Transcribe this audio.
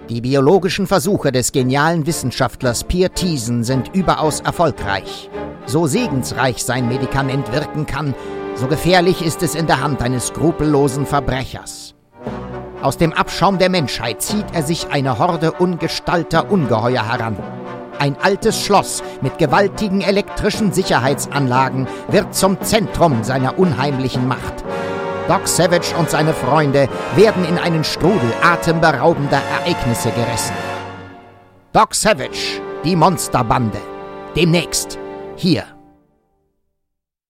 Die biologischen Versuche des genialen Wissenschaftlers Pierre Thiessen sind überaus erfolgreich. So segensreich sein Medikament wirken kann, so gefährlich ist es in der Hand eines skrupellosen Verbrechers. Aus dem Abschaum der Menschheit zieht er sich eine Horde ungestalter Ungeheuer heran. Ein altes Schloss mit gewaltigen elektrischen Sicherheitsanlagen wird zum Zentrum seiner unheimlichen Macht. Doc Savage und seine Freunde werden in einen Strudel atemberaubender Ereignisse gerissen. Doc Savage, die Monsterbande. Demnächst hier